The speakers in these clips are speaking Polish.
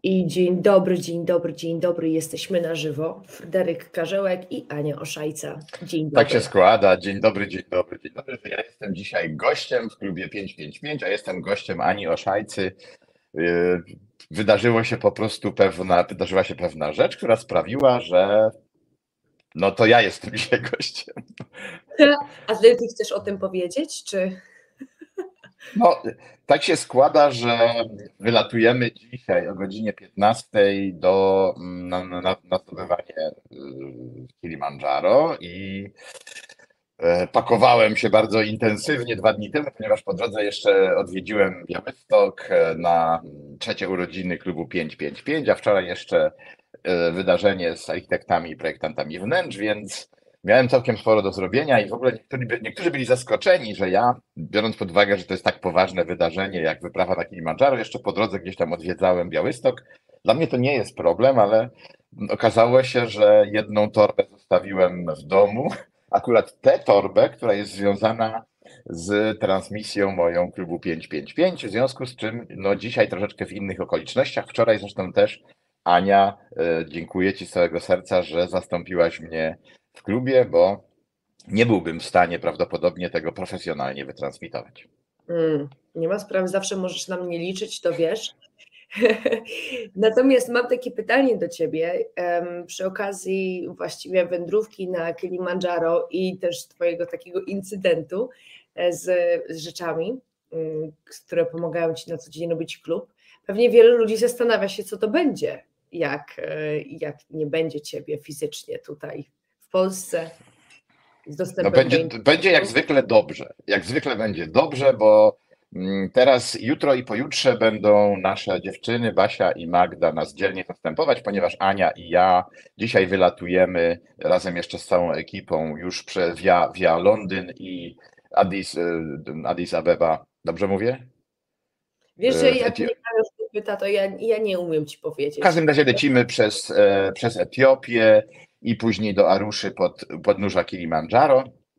I dzień dobry, dzień dobry, dzień dobry. Jesteśmy na żywo. Fryderyk Karzełek i Ania Oszajca. Dzień Tak się dobry. składa. Dzień dobry, dzień dobry, dzień dobry. Ja jestem dzisiaj gościem w klubie 555, a jestem gościem Ani Oszajcy. Yy, wydarzyła się pewna rzecz, która sprawiła, że no to ja jestem dzisiaj gościem. A ty chcesz o tym powiedzieć, czy? No, tak się składa, że wylatujemy dzisiaj o godzinie 15 na zdobywanie Kilimandżaro i pakowałem się bardzo intensywnie 2 dni temu, ponieważ po drodze jeszcze odwiedziłem Białystok na trzecie urodziny klubu 555, a wczoraj jeszcze wydarzenie z architektami i projektantami wnętrz, więc miałem całkiem sporo do zrobienia i w ogóle niektórzy byli zaskoczeni, że ja, biorąc pod uwagę, że to jest tak poważne wydarzenie jak wyprawa na Kilimandżaro, jeszcze po drodze gdzieś tam odwiedzałem Białystok. Dla mnie to nie jest problem, ale okazało się, że jedną torbę zostawiłem w domu. Akurat tę torbę, która jest związana z transmisją moją klubu 555, w związku z czym no, dzisiaj troszeczkę w innych okolicznościach. Wczoraj zresztą też Ania, dziękuję Ci z całego serca, że zastąpiłaś mnie w klubie, bo nie byłbym w stanie prawdopodobnie tego profesjonalnie wytransmitować. Nie ma sprawy, zawsze możesz na mnie liczyć, to wiesz. Natomiast mam takie pytanie do Ciebie. Przy okazji właściwie wędrówki na Kilimandżaro i też Twojego takiego incydentu z rzeczami, które pomagają Ci na co dzień robić klub, pewnie wielu ludzi zastanawia się, co to będzie, jak nie będzie Ciebie fizycznie tutaj w Polsce z No dostępem do będzie jak internetu. zwykle dobrze. Jak zwykle będzie dobrze, bo teraz, jutro i pojutrze będą nasze dziewczyny, Basia i Magda, nas dzielnie zastępować, ponieważ Ania i ja dzisiaj wylatujemy razem jeszcze z całą ekipą już via Londyn i Addis Abeba. Dobrze mówię? Wiesz, że W jak mnie Mariusz pyta, to ja nie umiem Ci W powiedzieć. każdym razie lecimy przez Etiopię i później do Aruszy podnóża Kilimandżaro.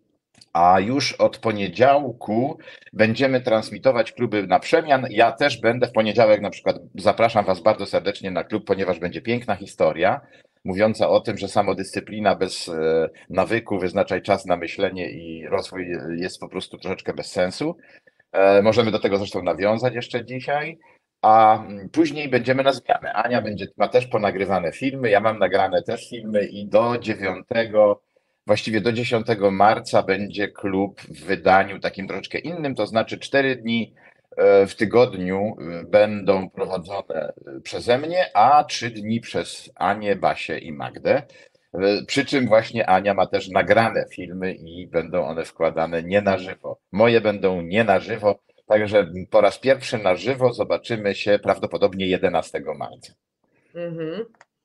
A już od poniedziałku będziemy transmitować kluby na przemian. Ja też będę w poniedziałek, na przykład zapraszam Was bardzo serdecznie na klub, ponieważ będzie piękna historia mówiąca o tym, że samodyscyplina bez nawyku, wyznaczaj czas na myślenie i rozwój jest po prostu troszeczkę bez sensu. Możemy do tego zresztą nawiązać jeszcze dzisiaj, a później będziemy na zmianę. Ania ma też ponagrywane filmy, ja mam nagrane też filmy i właściwie do 10 marca będzie klub w wydaniu takim troszeczkę innym, to znaczy 4 dni w tygodniu będą prowadzone przeze mnie, a 3 dni przez Anię, Basię i Magdę. Przy czym właśnie Ania ma też nagrane filmy i będą one wkładane nie na żywo. Moje będą nie na żywo, także po raz pierwszy na żywo zobaczymy się prawdopodobnie 11 marca. Mhm.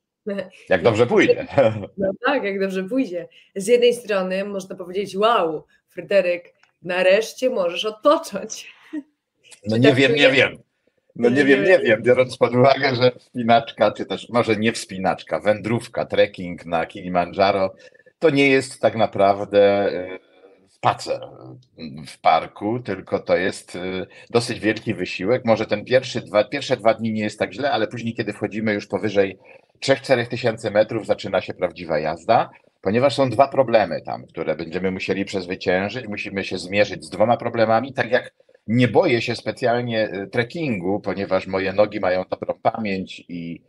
Jak dobrze pójdzie. No tak, jak dobrze pójdzie. Z jednej strony można powiedzieć, wow, Fryderyk, nareszcie możesz odpocząć. No Czy nie tak wiem, nie czujesz? wiem. No nie wiem, nie wiem, biorąc pod uwagę, że wspinaczka, czy też może nie wspinaczka, wędrówka, trekking na Kilimandżaro, to nie jest tak naprawdę spacer w parku, tylko to jest dosyć wielki wysiłek. Może pierwsze 2 dni nie jest tak źle, ale później, kiedy wchodzimy już powyżej 3-4 tysięcy metrów, zaczyna się prawdziwa jazda, ponieważ są 2 problemy tam, które będziemy musieli przezwyciężyć. Musimy się zmierzyć z 2 problemami, tak jak nie boję się specjalnie trekkingu, ponieważ moje nogi mają dobrą pamięć i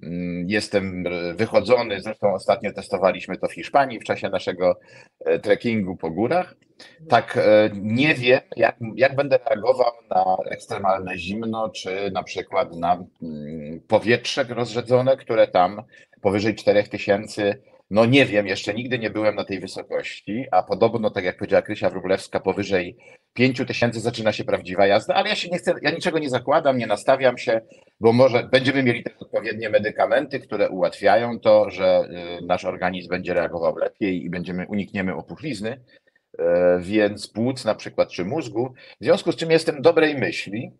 jestem wychodzony. Zresztą ostatnio testowaliśmy to w Hiszpanii w czasie naszego trekkingu po górach. Tak, nie wiem, jak będę reagował na ekstremalne zimno, czy na przykład na powietrze rozrzedzone, które tam powyżej 4000, no nie wiem, jeszcze nigdy nie byłem na tej wysokości, a podobno, tak jak powiedziała Krysia Wróblewska, powyżej 5000 zaczyna się prawdziwa jazda, ale ja się nie chcę, ja niczego nie zakładam, nie nastawiam się, bo może będziemy mieli też odpowiednie medykamenty, które ułatwiają to, że nasz organizm będzie reagował lepiej i unikniemy opuchlizny, więc płuc na przykład, czy mózgu, w związku z czym jestem dobrej myśli,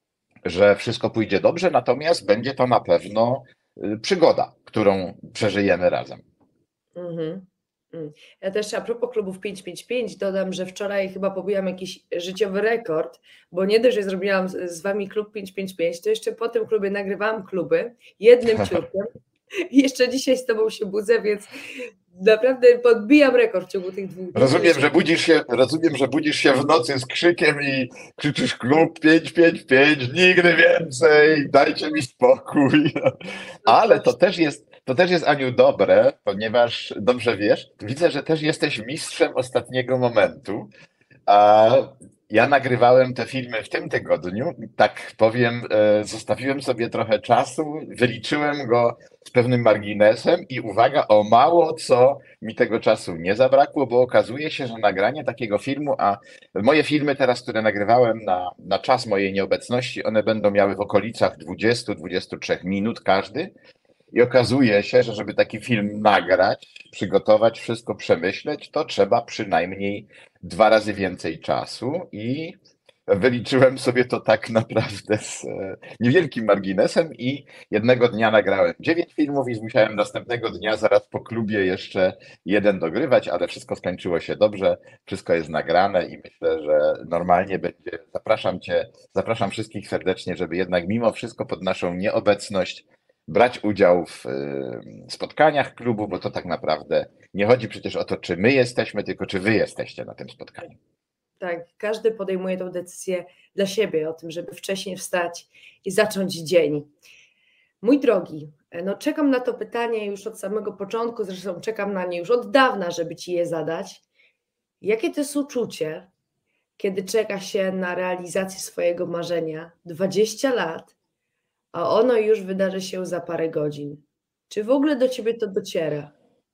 że wszystko pójdzie dobrze, natomiast będzie to na pewno przygoda, którą przeżyjemy razem. Mhm. Ja też a propos klubów 555 dodam, że wczoraj chyba pobiłam jakiś życiowy rekord, bo nie dość, że zrobiłam z wami klub 555, to jeszcze po tym klubie nagrywałam kluby jednym ciurkiem i jeszcze dzisiaj z tobą się budzę, więc naprawdę podbijam rekord w ciągu tych 2 dni. Rozumiem, że budzisz się w nocy z krzykiem i krzyczysz klub 555, nigdy więcej, dajcie mi spokój. Ale to też jest, Aniu, dobre, ponieważ dobrze wiesz, widzę, że też jesteś mistrzem ostatniego momentu. A ja nagrywałem te filmy w tym tygodniu, tak powiem, zostawiłem sobie trochę czasu, wyliczyłem go z pewnym marginesem i uwaga, o mało co mi tego czasu nie zabrakło, bo okazuje się, że nagranie takiego filmu, a moje filmy teraz, które nagrywałem na czas mojej nieobecności, one będą miały w okolicach 20-23 minut każdy. I okazuje się, że żeby taki film nagrać, przygotować, wszystko przemyśleć, to trzeba przynajmniej 2 razy więcej czasu i wyliczyłem sobie to tak naprawdę z niewielkim marginesem i jednego dnia nagrałem 9 filmów i musiałem następnego dnia zaraz po klubie jeszcze jeden dogrywać, ale wszystko skończyło się dobrze, wszystko jest nagrane i myślę, że normalnie będzie. Zapraszam wszystkich serdecznie, żeby jednak mimo wszystko pod naszą nieobecność brać udział w spotkaniach klubu, bo to tak naprawdę nie chodzi przecież o to, czy my jesteśmy, tylko czy wy jesteście na tym spotkaniu. Tak, każdy podejmuje tę decyzję dla siebie o tym, żeby wcześniej wstać i zacząć dzień. Mój drogi, no czekam na to pytanie już od samego początku, zresztą czekam na nie już od dawna, żeby ci je zadać. Jakie to jest uczucie, kiedy czeka się na realizację swojego marzenia 20 lat, a ono już wydarzy się za parę godzin? Czy w ogóle do ciebie to dociera?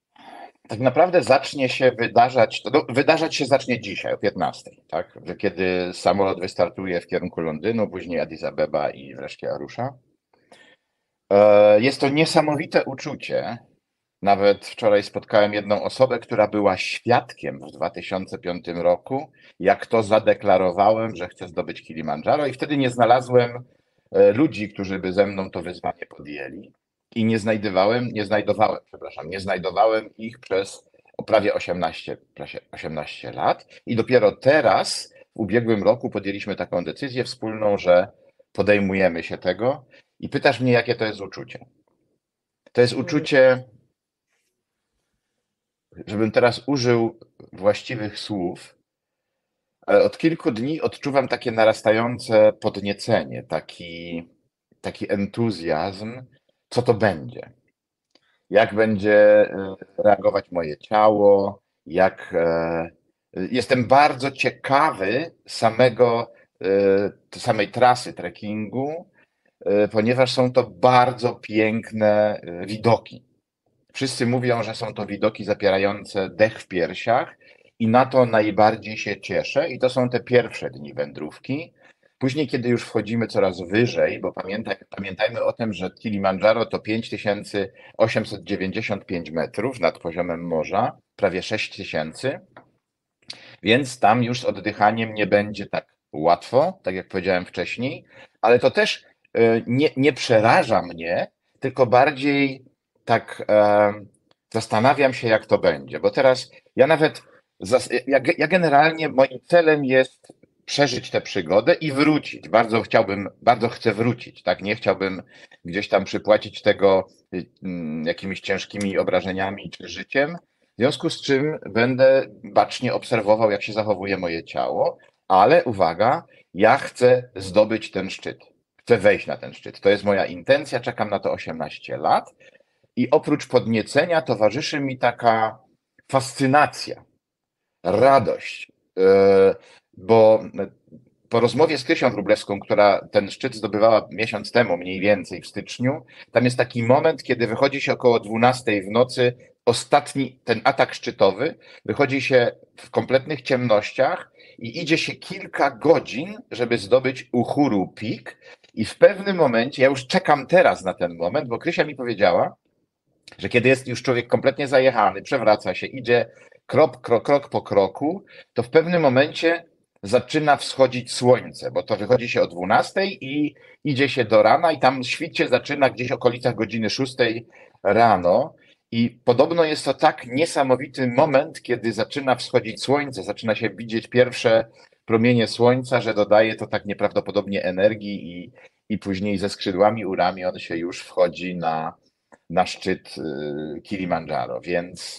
Tak naprawdę zacznie się wydarzać się zacznie dzisiaj o 15, tak? Że kiedy samolot wystartuje w kierunku Londynu, później Addis Abeba i wreszcie Arusza. Jest to niesamowite uczucie. Nawet wczoraj spotkałem jedną osobę, która była świadkiem w 2005 roku, jak to zadeklarowałem, że chcę zdobyć Kilimandżaro i wtedy nie znalazłem ludzi, którzy by ze mną to wyzwanie podjęli i nie znajdowałem ich przez prawie 18 lat i dopiero teraz, w ubiegłym roku podjęliśmy taką decyzję wspólną, że podejmujemy się tego i pytasz mnie, jakie to jest uczucie. To jest uczucie, żebym teraz użył właściwych słów, ale od kilku dni odczuwam takie narastające podniecenie, taki entuzjazm, co to będzie, jak będzie reagować moje ciało, jestem bardzo ciekawy samej trasy trekkingu, ponieważ są to bardzo piękne widoki. Wszyscy mówią, że są to widoki zapierające dech w piersiach i na to najbardziej się cieszę. I to są te pierwsze dni wędrówki. Później, kiedy już wchodzimy coraz wyżej, bo pamiętajmy o tym, że Kilimandżaro to 5895 metrów nad poziomem morza, prawie 6000, więc tam już z oddychaniem nie będzie tak łatwo, tak jak powiedziałem wcześniej, ale to też nie przeraża mnie, tylko bardziej tak zastanawiam się, jak to będzie, bo teraz ja generalnie moim celem jest przeżyć tę przygodę i wrócić. Bardzo chcę wrócić, tak? Nie chciałbym gdzieś tam przypłacić tego jakimiś ciężkimi obrażeniami czy życiem, w związku z czym będę bacznie obserwował, jak się zachowuje moje ciało, ale uwaga, ja chcę zdobyć ten szczyt. Chcę wejść na ten szczyt. To jest moja intencja, czekam na to 18 lat. I oprócz podniecenia towarzyszy mi taka fascynacja, radość, bo po rozmowie z Krysią Wróblewską, która ten szczyt zdobywała miesiąc temu, mniej więcej w styczniu, tam jest taki moment, kiedy wychodzi się około 12 w nocy, ostatni ten atak szczytowy, wychodzi się w kompletnych ciemnościach i idzie się kilka godzin, żeby zdobyć Uhuru Peak. I w pewnym momencie, ja już czekam teraz na ten moment, bo Krysia mi powiedziała, że kiedy jest już człowiek kompletnie zajechany, przewraca się, idzie krok po kroku, to w pewnym momencie zaczyna wschodzić słońce, bo to wychodzi się o 12 i idzie się do rana i tam świt się zaczyna gdzieś w okolicach godziny 6 rano I podobno jest to tak niesamowity moment, kiedy zaczyna wschodzić słońce, zaczyna się widzieć pierwsze promienie słońca, że dodaje to tak nieprawdopodobnie energii i później ze skrzydłami u ramion się już wchodzi na szczyt Kilimandżaro. Więc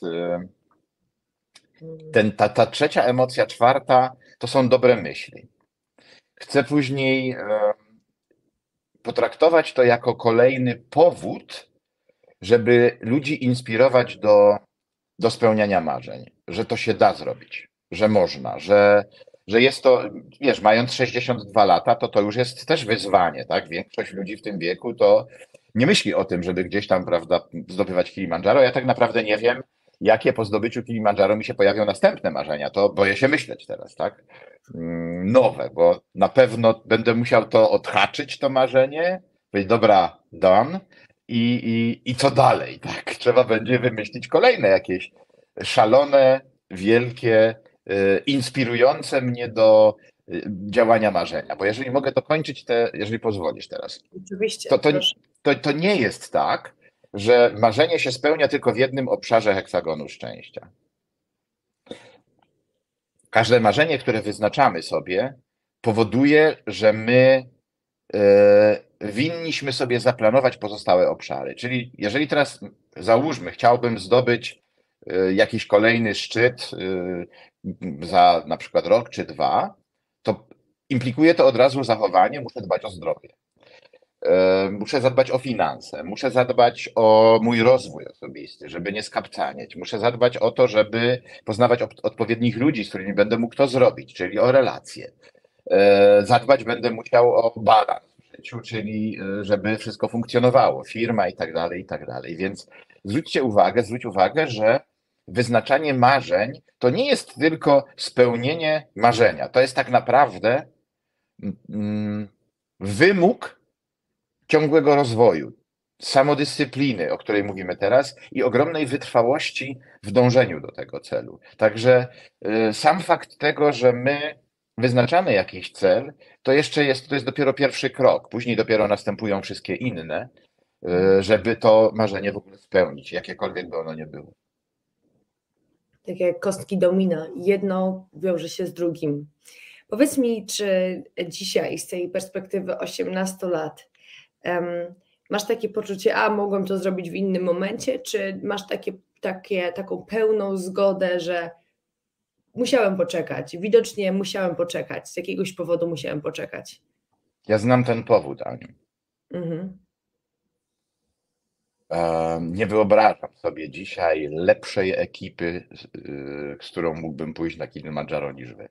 ta trzecia emocja, czwarta, to są dobre myśli. Chcę później potraktować to jako kolejny powód, żeby ludzi inspirować do spełniania marzeń, że to się da zrobić, że można, że jest to, wiesz, mając 62 lata, to już jest też wyzwanie, tak? Większość ludzi w tym wieku to nie myśli o tym, żeby gdzieś tam, prawda, zdobywać Kilimandżaro. Ja tak naprawdę nie wiem, jakie po zdobyciu Kilimandżaro mi się pojawią następne marzenia. To boję się myśleć teraz, tak? Nowe, bo na pewno będę musiał to odhaczyć, to marzenie, powiedzieć, dobra, done. I co dalej, tak? Trzeba będzie wymyślić kolejne jakieś szalone, wielkie, inspirujące mnie do działania marzenia. Bo jeżeli mogę dokończyć jeżeli pozwolisz teraz, Oczywiście, to, to, proszę. to nie jest tak, że marzenie się spełnia tylko w jednym obszarze heksagonu szczęścia. Każde marzenie, które wyznaczamy sobie, powoduje, że my winniśmy sobie zaplanować pozostałe obszary. Czyli jeżeli teraz załóżmy, chciałbym zdobyć jakiś kolejny szczyt za na przykład rok czy dwa, to implikuje to od razu zachowanie, muszę dbać o zdrowie. Muszę zadbać o finanse, muszę zadbać o mój rozwój osobisty, żeby nie skapcanieć. Muszę zadbać o to, żeby poznawać odpowiednich ludzi, z którymi będę mógł to zrobić, czyli o relacje. Zadbać będę musiał o balans w życiu, czyli żeby wszystko funkcjonowało, firma i tak dalej, i tak dalej. Więc zwróć uwagę, że wyznaczanie marzeń to nie jest tylko spełnienie marzenia. To jest tak naprawdę wymóg ciągłego rozwoju, samodyscypliny, o której mówimy teraz, i ogromnej wytrwałości w dążeniu do tego celu. Także sam fakt tego, że my wyznaczamy jakiś cel, to jest dopiero pierwszy krok. Później dopiero następują wszystkie inne, żeby to marzenie w ogóle spełnić, jakiekolwiek by ono nie było. Tak jak kostki domina, jedno wiąże się z drugim. Powiedz mi, czy dzisiaj z tej perspektywy 18 lat masz takie poczucie, mogłem to zrobić w innym momencie, czy masz taką pełną zgodę, że musiałem poczekać, widocznie musiałem poczekać, z jakiegoś powodu musiałem poczekać? Ja znam ten powód, Aniu. Mhm. Nie wyobrażam sobie dzisiaj lepszej ekipy, z którą mógłbym pójść na Kilimandżaro niż wy.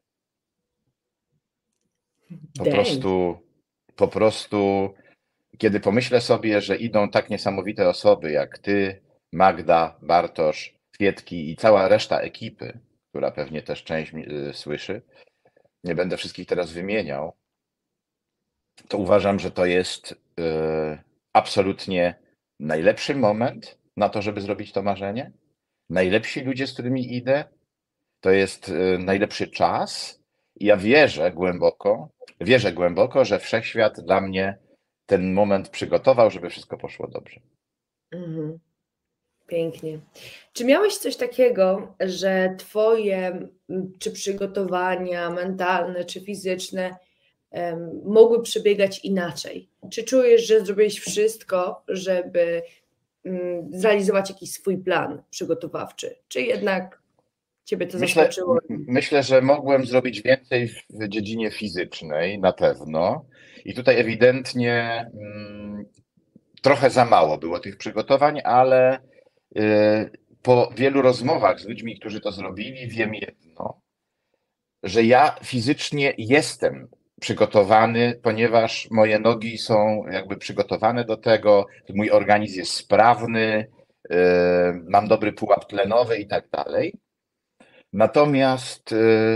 Po prostu, kiedy pomyślę sobie, że idą tak niesamowite osoby jak ty, Magda, Bartosz, Kwietki i cała reszta ekipy, która pewnie też część słyszy, nie będę wszystkich teraz wymieniał, to uważam, że to jest absolutnie najlepszy moment na to, żeby zrobić to marzenie. Najlepsi ludzie, z którymi idę, to jest najlepszy czas. I ja wierzę głęboko, że wszechświat dla mnie ten moment przygotował, żeby wszystko poszło dobrze. Mhm. Pięknie. Czy miałeś coś takiego, że twoje czy przygotowania mentalne, czy fizyczne mogły przebiegać inaczej? Czy czujesz, że zrobiłeś wszystko, żeby zrealizować jakiś swój plan przygotowawczy? Czy jednak ciebie to zaskoczyło? Myślę, że mogłem zrobić więcej w dziedzinie fizycznej, na pewno. I tutaj ewidentnie trochę za mało było tych przygotowań, ale po wielu rozmowach z ludźmi, którzy to zrobili, wiem jedno, że ja fizycznie jestem przygotowany, ponieważ moje nogi są jakby przygotowane do tego, mój organizm jest sprawny, mam dobry pułap tlenowy i tak dalej. Natomiast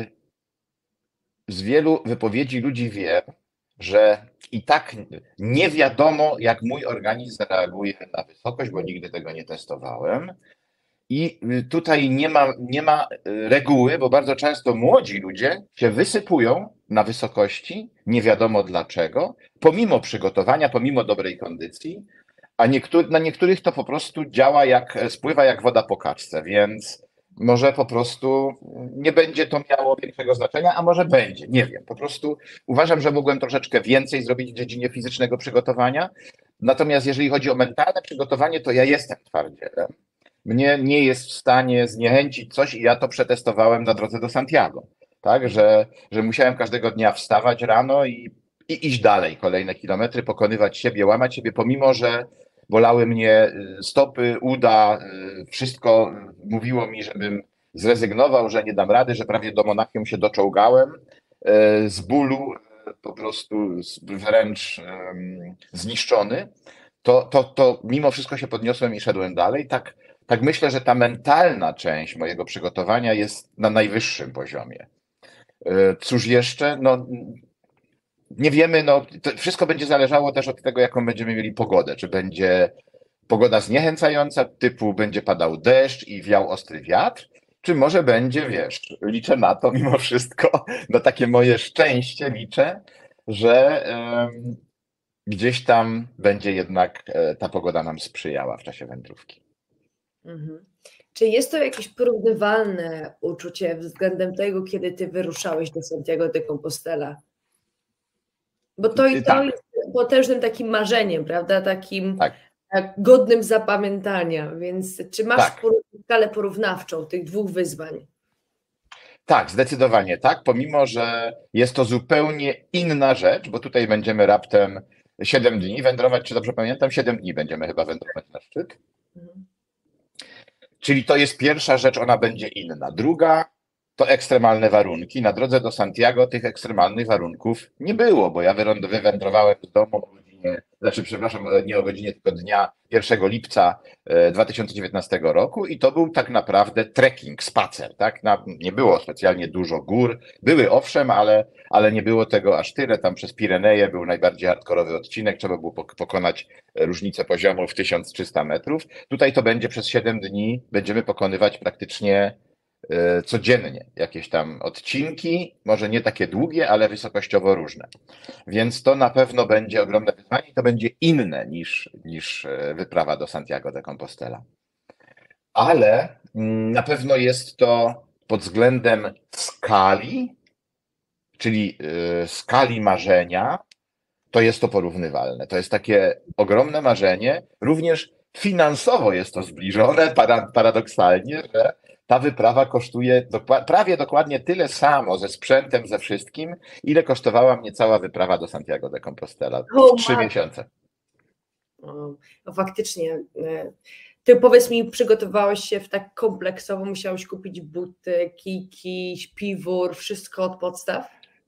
z wielu wypowiedzi ludzi wiem, że i tak nie wiadomo, jak mój organizm zareaguje na wysokość, bo nigdy tego nie testowałem. I tutaj nie ma reguły, bo bardzo często młodzi ludzie się wysypują na wysokości, nie wiadomo dlaczego, pomimo przygotowania, pomimo dobrej kondycji, A na niektórych to po prostu działa spływa jak woda po kaczce, więc może po prostu nie będzie to miało większego znaczenia, a może będzie, nie wiem. Po prostu uważam, że mogłem troszeczkę więcej zrobić w dziedzinie fizycznego przygotowania. Natomiast jeżeli chodzi o mentalne przygotowanie, to ja jestem twardzielem. Mnie nie jest w stanie zniechęcić coś i ja to przetestowałem na drodze do Santiago. Tak, że musiałem każdego dnia wstawać rano i iść dalej, kolejne kilometry, pokonywać siebie, łamać siebie, pomimo że bolały mnie stopy, uda, wszystko mówiło mi, żebym zrezygnował, że nie dam rady, że prawie do Monachium się doczołgałem z bólu, po prostu wręcz zniszczony, to mimo wszystko się podniosłem i szedłem dalej. Tak myślę, że ta mentalna część mojego przygotowania jest na najwyższym poziomie. Cóż jeszcze? No, nie wiemy, no, to wszystko będzie zależało też od tego, jaką będziemy mieli pogodę. Czy będzie pogoda zniechęcająca, typu będzie padał deszcz i wiał ostry wiatr, czy może będzie, wiesz, liczę na to mimo wszystko, na takie moje szczęście liczę, że gdzieś tam będzie jednak ta pogoda nam sprzyjała w czasie wędrówki. Mhm. Czy jest to jakieś porównywalne uczucie względem tego, kiedy ty wyruszałeś do Santiago de Compostela? Bo to i to Tak. jest potężnym takim marzeniem, prawda? Takim Tak. godnym zapamiętania. Więc czy masz Tak. skalę porównawczą tych dwóch wyzwań? Tak, zdecydowanie tak, pomimo że jest to zupełnie inna rzecz, bo tutaj będziemy raptem 7 dni wędrować, czy dobrze pamiętam? 7 dni będziemy chyba wędrować na szczyt. Mhm. Czyli to jest pierwsza rzecz, ona będzie inna. Druga to ekstremalne warunki. Na drodze do Santiago tych ekstremalnych warunków nie było, bo ja wywędrowałem z domu o godzinie, nie o godzinie, tylko dnia 1 lipca 2019 roku i to był tak naprawdę trekking, spacer. Tak? Nie było specjalnie dużo gór. Były owszem, ale nie było tego aż tyle. Tam przez Pireneje był najbardziej hardkorowy odcinek, trzeba było pokonać różnicę poziomu w 1300 metrów. Tutaj to będzie przez 7 dni, będziemy pokonywać praktycznie codziennie jakieś tam odcinki, może nie takie długie, ale wysokościowo różne. Więc to na pewno będzie ogromne wyzwanie i to będzie inne niż wyprawa do Santiago de Compostela. Ale na pewno jest to pod względem skali, czyli skali marzenia, to jest to porównywalne. To jest takie ogromne marzenie. Również finansowo jest to zbliżone, paradoksalnie, że ta wyprawa kosztuje prawie dokładnie tyle samo ze sprzętem, ze wszystkim, ile kosztowała mnie cała wyprawa do Santiago de Compostela w 3 miesiące. No faktycznie. Ty powiedz mi, przygotowałeś się tak kompleksowo, musiałeś kupić buty, kijki, śpiwór, wszystko od podstaw?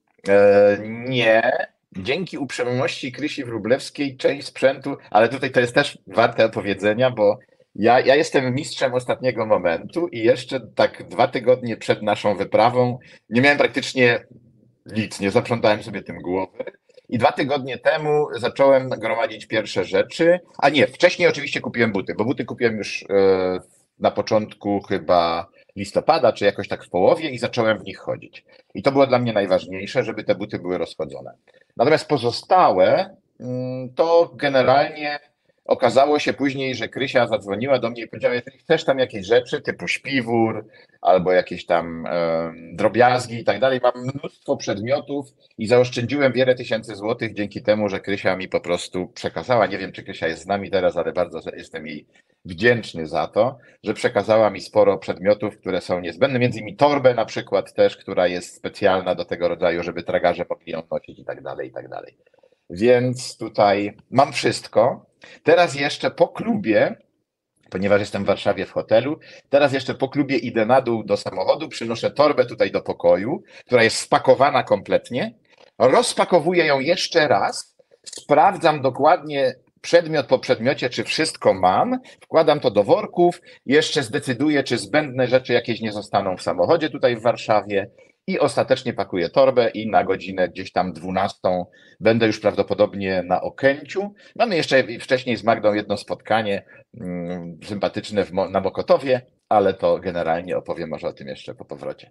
Nie. Dzięki uprzejmości Krysi Wróblewskiej część sprzętu, ale tutaj to jest też warte opowiedzenia, bo ja jestem mistrzem ostatniego momentu i jeszcze tak 2 tygodnie przed naszą wyprawą nie miałem praktycznie nic, nie zaprzątałem sobie tym głowy. I 2 tygodnie temu zacząłem gromadzić pierwsze rzeczy, a nie, wcześniej oczywiście kupiłem buty, bo buty kupiłem już na początku chyba listopada, czy jakoś tak w połowie i zacząłem w nich chodzić. I to było dla mnie najważniejsze, żeby te buty były rozchodzone. Natomiast pozostałe to generalnie okazało się później, że Krysia zadzwoniła do mnie i powiedziała, jeżeli chcesz tam jakieś rzeczy typu śpiwór albo jakieś tam drobiazgi i tak dalej, mam mnóstwo przedmiotów i zaoszczędziłem wiele tysięcy złotych dzięki temu, że Krysia mi po prostu przekazała. Nie wiem, czy Krysia jest z nami teraz, ale bardzo jestem jej wdzięczny za to, że przekazała mi sporo przedmiotów, które są niezbędne, między innymi torbę na przykład też, która jest specjalna do tego rodzaju, żeby tragarze mogli ją nosić i tak dalej, i tak dalej. Więc tutaj mam wszystko. Teraz jeszcze po klubie, ponieważ jestem w Warszawie w hotelu, teraz jeszcze po klubie idę na dół do samochodu, przynoszę torbę tutaj do pokoju, która jest spakowana kompletnie, rozpakowuję ją jeszcze raz, sprawdzam dokładnie przedmiot po przedmiocie, czy wszystko mam, wkładam to do worków, jeszcze zdecyduję, czy zbędne rzeczy jakieś nie zostaną w samochodzie tutaj w Warszawie i ostatecznie pakuję torbę i na godzinę gdzieś tam 12 będę już prawdopodobnie na Okęciu. Mamy jeszcze wcześniej z Magdą jedno spotkanie sympatyczne na Mokotowie, ale to generalnie opowiem może o tym jeszcze po powrocie.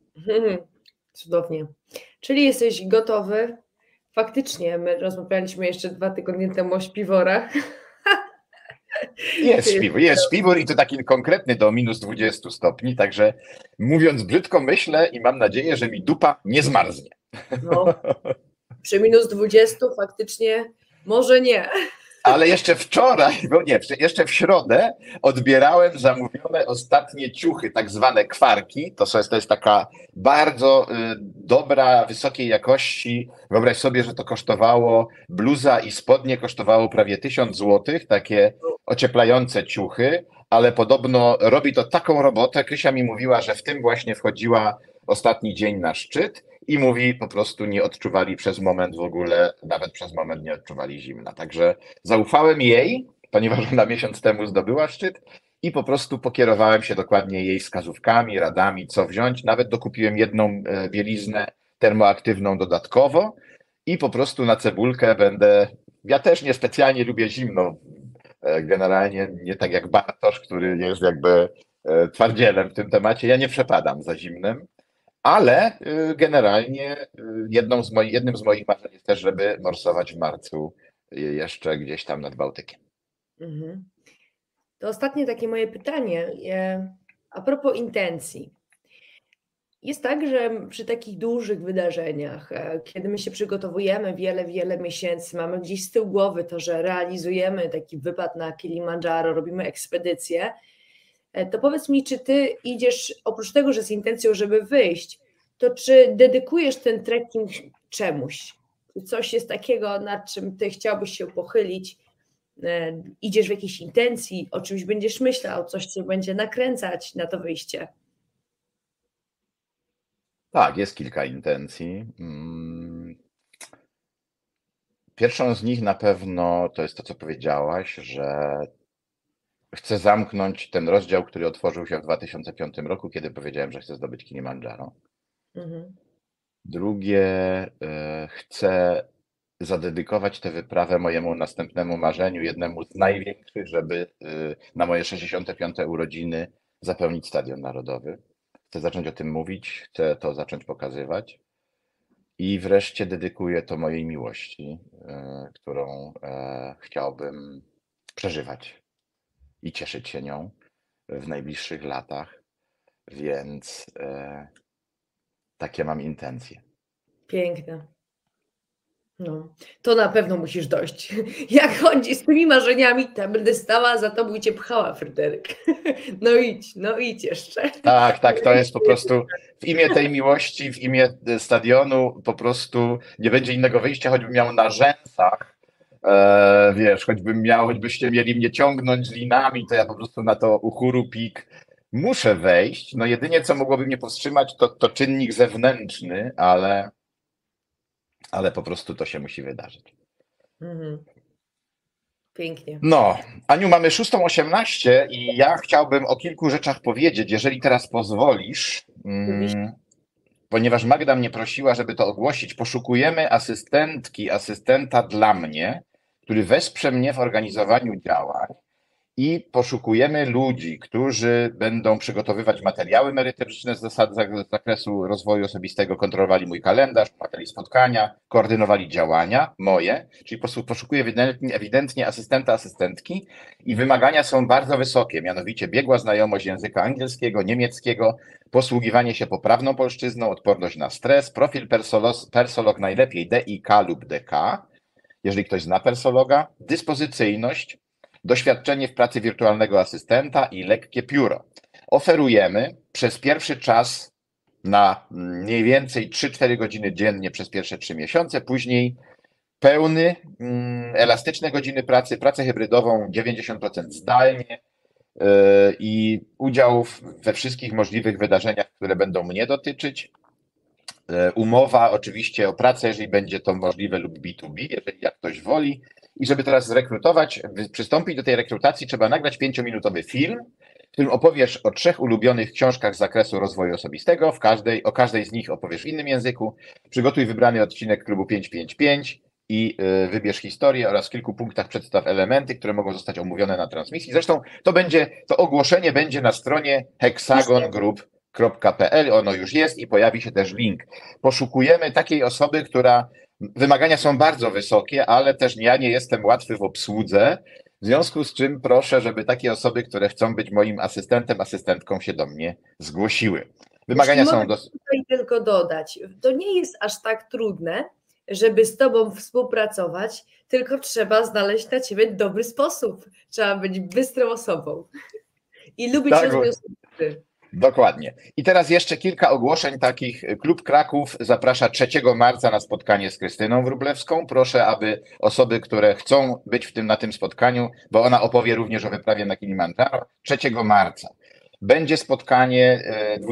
Cudownie. Czyli jesteś gotowy? Faktycznie, my rozmawialiśmy jeszcze 2 tygodnie temu o śpiworach. Jest śpiwór i to taki konkretny do minus 20 stopni, także mówiąc brzydko myślę i mam nadzieję, że mi dupa nie zmarznie. No, przy minus 20 faktycznie może nie. Ale jeszcze wczoraj, jeszcze w środę odbierałem zamówione ostatnie ciuchy, tak zwane kwarki. To jest taka bardzo dobra, wysokiej jakości. Wyobraź sobie, że to kosztowało, bluza i spodnie kosztowało prawie 1000 złotych, takie ocieplające ciuchy, ale podobno robi to taką robotę. Krysia mi mówiła, że w tym właśnie wchodziła ostatni dzień na szczyt. I mówi, po prostu nie odczuwali przez moment w ogóle, nawet przez moment nie odczuwali zimna. Także zaufałem jej, ponieważ ona miesiąc temu zdobyła szczyt i po prostu pokierowałem się dokładnie jej wskazówkami, radami, co wziąć. Nawet dokupiłem jedną bieliznę termoaktywną dodatkowo i po prostu na cebulkę będę, ja też niespecjalnie lubię zimno, generalnie nie tak jak Bartosz, który jest jakby twardzielem w tym temacie, ja nie przepadam za zimnem. Ale generalnie jednym z moich marzeń jest też, żeby morsować w marcu jeszcze gdzieś tam nad Bałtykiem. Mhm. To ostatnie takie moje pytanie a propos intencji. Jest tak, że przy takich dużych wydarzeniach, kiedy my się przygotowujemy wiele miesięcy, mamy gdzieś z tyłu głowy to, że realizujemy taki wypad na Kilimandżaro, robimy ekspedycję, to powiedz mi, czy ty idziesz, oprócz tego, że z intencją, żeby wyjść, to czy dedykujesz ten trekking czemuś? Czy coś jest takiego, nad czym ty chciałbyś się pochylić? Idziesz w jakiejś intencji, o czymś będziesz myślał, coś cię będzie nakręcać na to wyjście? Tak, jest kilka intencji. Pierwszą z nich na pewno to jest to, co powiedziałaś, że chcę zamknąć ten rozdział, który otworzył się w 2005 roku, kiedy powiedziałem, że chcę zdobyć Kilimandżaro. Mhm. Drugie, chcę zadedykować tę wyprawę mojemu następnemu marzeniu, jednemu z największych, żeby na moje 65. urodziny zapełnić Stadion Narodowy. Chcę zacząć o tym mówić, chcę to zacząć pokazywać. I wreszcie dedykuję to mojej miłości, którą chciałbym przeżywać i cieszyć się nią w najbliższych latach, więc takie mam intencje. Piękne. No, to na pewno musisz dojść. Jak chodzi z tymi marzeniami, to będę stała za tobą i cię pchała, Fryderyk. No idź jeszcze. Tak, to jest po prostu w imię tej miłości, w imię stadionu po prostu nie będzie innego wyjścia, choćbym miał na rzęsach, wiesz, choćbyście mieli mnie ciągnąć linami, to ja po prostu na to Uhuru Peak muszę wejść. No jedynie co mogłoby mnie powstrzymać, to czynnik zewnętrzny, ale po prostu to się musi wydarzyć. Mhm. Pięknie. No, Aniu, mamy 6:18 i ja chciałbym o kilku rzeczach powiedzieć, jeżeli teraz pozwolisz, ponieważ Magda mnie prosiła, żeby to ogłosić. Poszukujemy asystenta dla mnie, który wesprze mnie w organizowaniu działań i poszukujemy ludzi, którzy będą przygotowywać materiały merytoryczne z zakresu rozwoju osobistego, kontrolowali mój kalendarz, prowadzili spotkania, koordynowali działania moje, czyli poszukuję ewidentnie asystenta, asystentki i wymagania są bardzo wysokie, mianowicie biegła znajomość języka angielskiego, niemieckiego, posługiwanie się poprawną polszczyzną, odporność na stres, profil persolog najlepiej DIK lub DK, jeżeli ktoś zna persologa, dyspozycyjność, doświadczenie w pracy wirtualnego asystenta i lekkie pióro. Oferujemy przez pierwszy czas na mniej więcej 3-4 godziny dziennie przez pierwsze 3 miesiące, później pełny, elastyczne godziny pracy, pracę hybrydową 90% zdalnie i udział we wszystkich możliwych wydarzeniach, które będą mnie dotyczyć. Umowa oczywiście o pracę, jeżeli będzie to możliwe, lub B2B, jeżeli jak ktoś woli. I żeby teraz zrekrutować, przystąpić do tej rekrutacji, trzeba nagrać 5-minutowy film, w którym opowiesz o 3 ulubionych książkach z zakresu rozwoju osobistego. O każdej z nich opowiesz w innym języku. Przygotuj wybrany odcinek klubu 555 i wybierz historię oraz w kilku punktach przedstaw elementy, które mogą zostać omówione na transmisji. Zresztą to ogłoszenie będzie na stronie hexagongroup.pl. Ono już jest i pojawi się też link. Poszukujemy takiej osoby, wymagania są bardzo wysokie, ale też ja nie jestem łatwy w obsłudze, W związku z czym proszę, żeby takie osoby, które chcą być moim asystentem, asystentką się do mnie zgłosiły. Wymagania Jeśli są mogę tutaj tylko dodać, to nie jest aż tak trudne, żeby z Tobą współpracować, tylko trzeba znaleźć na Ciebie dobry sposób. Trzeba być bystrą osobą i lubić rozwiązać. Dokładnie. I teraz jeszcze kilka ogłoszeń takich. Klub Kraków zaprasza 3 marca na spotkanie z Krystyną Wróblewską. Proszę, aby osoby, które chcą być na tym spotkaniu, bo ona opowie również o wyprawie na Kilimandżaro, 3 marca. Będzie spotkanie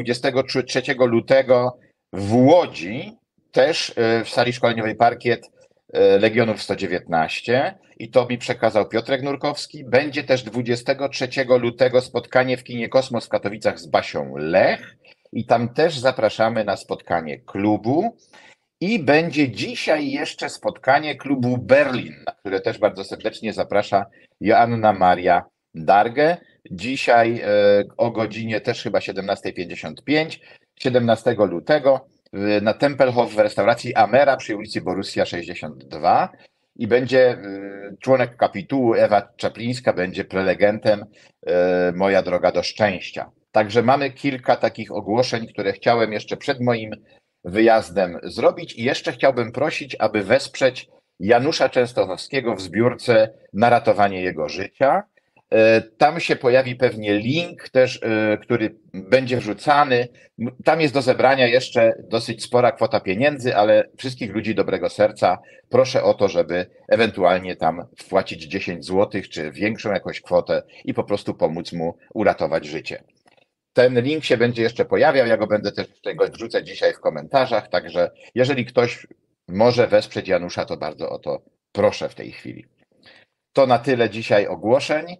23 lutego w Łodzi, też w sali szkoleniowej Parkiet Legionów 119 i to mi przekazał Piotrek Nurkowski. Będzie też 23 lutego spotkanie w kinie Kosmos w Katowicach z Basią Lech i tam też zapraszamy na spotkanie klubu. I będzie dzisiaj jeszcze spotkanie klubu Berlin, na które też bardzo serdecznie zaprasza Joanna Maria Dargę. Dzisiaj o godzinie też chyba 17:55, 17 lutego na Tempelhof w restauracji Amera przy ulicy Borussia 62 i będzie członek kapitułu Ewa Czaplińska, będzie prelegentem Moja droga do szczęścia. Także mamy kilka takich ogłoszeń, które chciałem jeszcze przed moim wyjazdem zrobić i jeszcze chciałbym prosić, aby wesprzeć Janusza Częstochowskiego w zbiórce na ratowanie jego życia. Tam się pojawi pewnie link też, który będzie wrzucany. Tam jest do zebrania jeszcze dosyć spora kwota pieniędzy, ale wszystkich ludzi dobrego serca proszę o to, żeby ewentualnie tam wpłacić 10 zł czy większą jakąś kwotę i po prostu pomóc mu uratować życie. Ten link się będzie jeszcze pojawiał, ja go będę też wrzucać dzisiaj w komentarzach, także jeżeli ktoś może wesprzeć Janusza, to bardzo o to proszę w tej chwili. To na tyle dzisiaj ogłoszeń.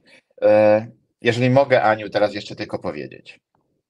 Jeżeli mogę, Aniu, teraz jeszcze tylko powiedzieć.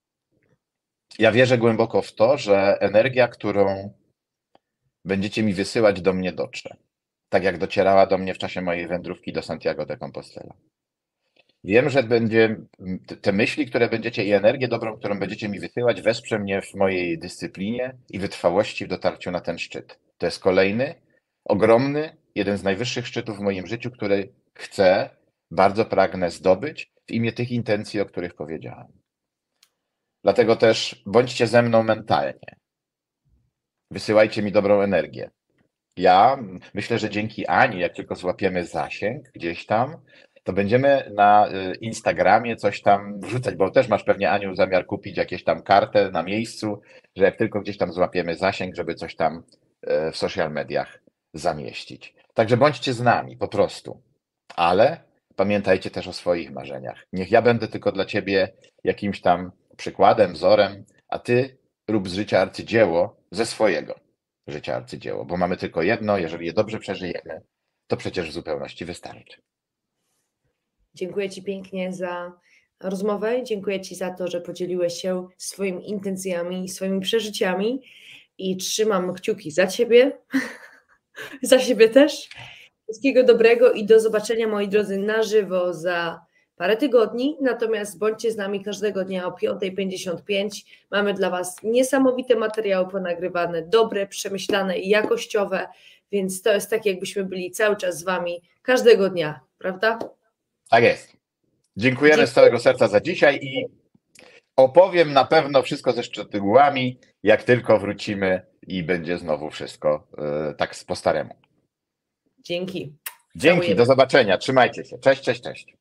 Ja wierzę głęboko w to, że energia, którą będziecie mi wysyłać, do mnie dotrze. Tak jak docierała do mnie w czasie mojej wędrówki do Santiago de Compostela. Wiem, że te myśli, które będziecie i energię dobrą, którą będziecie mi wysyłać, wesprze mnie w mojej dyscyplinie i wytrwałości w dotarciu na ten szczyt. To jest kolejny, ogromny, jeden z najwyższych szczytów w moim życiu, który chcę, bardzo pragnę zdobyć w imię tych intencji, o których powiedziałem. Dlatego też bądźcie ze mną mentalnie. Wysyłajcie mi dobrą energię. Ja myślę, że dzięki Ani, jak tylko złapiemy zasięg gdzieś tam, to będziemy na Instagramie coś tam wrzucać, bo też masz pewnie, Aniu, zamiar kupić jakieś tam kartę na miejscu, że jak tylko gdzieś tam złapiemy zasięg, żeby coś tam w social mediach zamieścić. Także bądźcie z nami, po prostu. Ale pamiętajcie też o swoich marzeniach. Niech ja będę tylko dla ciebie jakimś tam przykładem, wzorem, a ty rób z życia arcydzieło, ze swojego życia arcydzieło, bo mamy tylko jedno, jeżeli je dobrze przeżyjemy, to przecież w zupełności wystarczy. Dziękuję Ci pięknie za rozmowę. Dziękuję Ci za to, że podzieliłeś się swoimi intencjami i swoimi przeżyciami i trzymam kciuki za Ciebie, za siebie też. Wszystkiego dobrego i do zobaczenia, moi drodzy, na żywo za parę tygodni. Natomiast bądźcie z nami każdego dnia o 5:55. Mamy dla Was niesamowite materiały ponagrywane, dobre, przemyślane i jakościowe, więc to jest tak, jakbyśmy byli cały czas z Wami każdego dnia, prawda? Tak jest. Dziękujemy z całego serca za dzisiaj i opowiem na pewno wszystko ze szczegółami, jak tylko wrócimy i będzie znowu wszystko tak po staremu. Dzięki. Dzięki, do zobaczenia. Trzymajcie się. Cześć, cześć, cześć.